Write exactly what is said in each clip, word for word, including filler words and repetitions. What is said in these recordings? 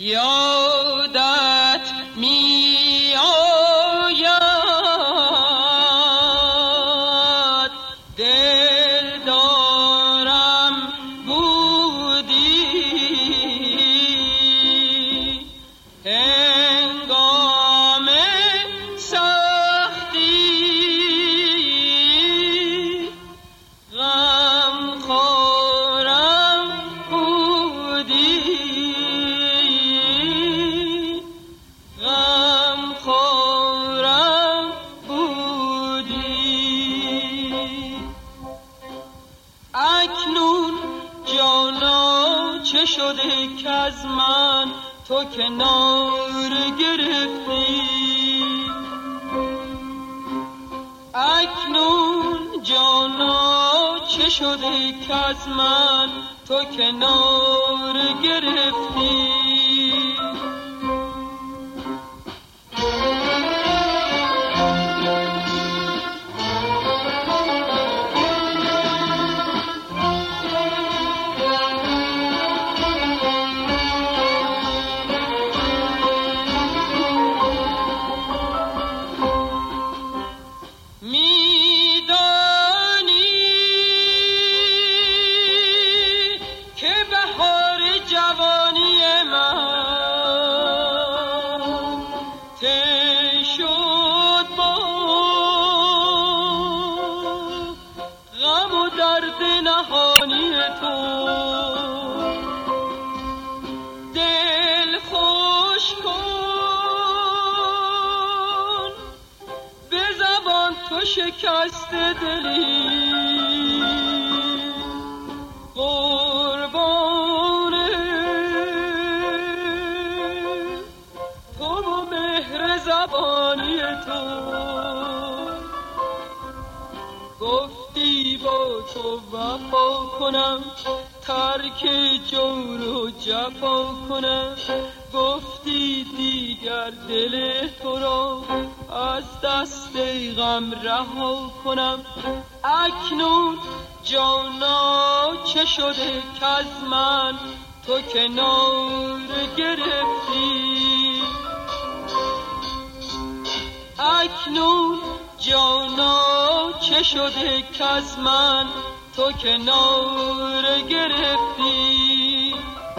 یادت می آید دل دارم بودی هنگام سختی غم خورم بودی غم خورم بودی اکنون جانا چه شده که از من تو کنار گرفتی اکنون جانا چه شده که از من تو کنار گرفتی دل خوش کن به زبان تو شکسته دلی قربان تو و مهر زبانی تو گفتی با تو وفا کنم ترک جور و جفا کنم گفتی دیگر دل تو را از دست غم رها کنم اکنون جانا چه شده که از من تو کنار گرفتی اکنون جانا چه شده که از من تو کنار گرفتی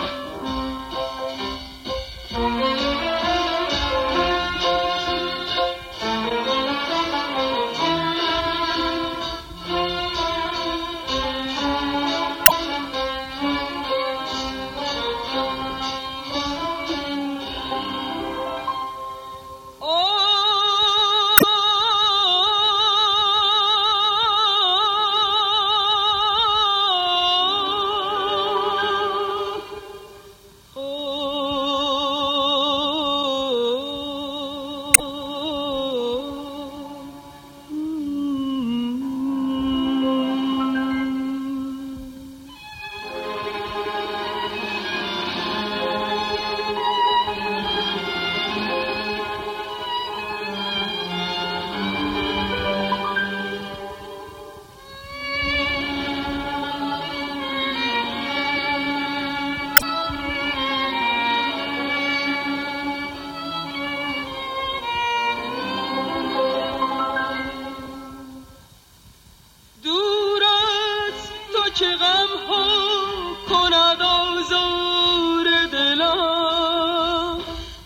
چه غم ها کند آزار دلم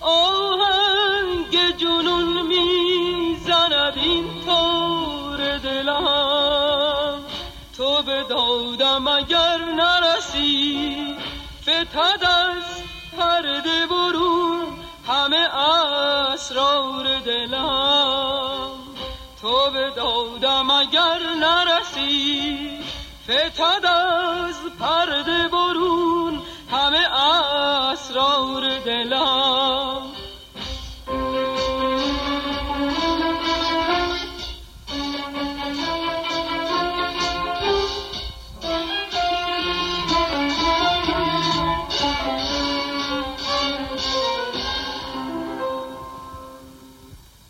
آهنگ جنون میزند این تار دلم تو به دادم اگر نرسی فتد از پرده برون همه اسرار دلم تو به دادم اگر نرسی فتد از پرده برون همه اسرار دلم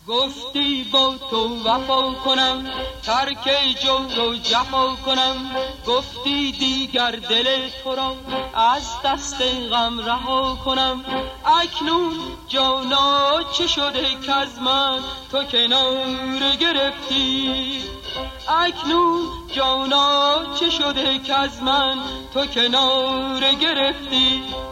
گفتی با تو وفا کنم، ترک جور و جفا کنم. گفتی دیگر دل تو را از دست غم رها کنم. اکنون جانا چه شده که از من تو کنار گرفتی؟ اکنون جانا چه شده که از من تو کنار گرفتی؟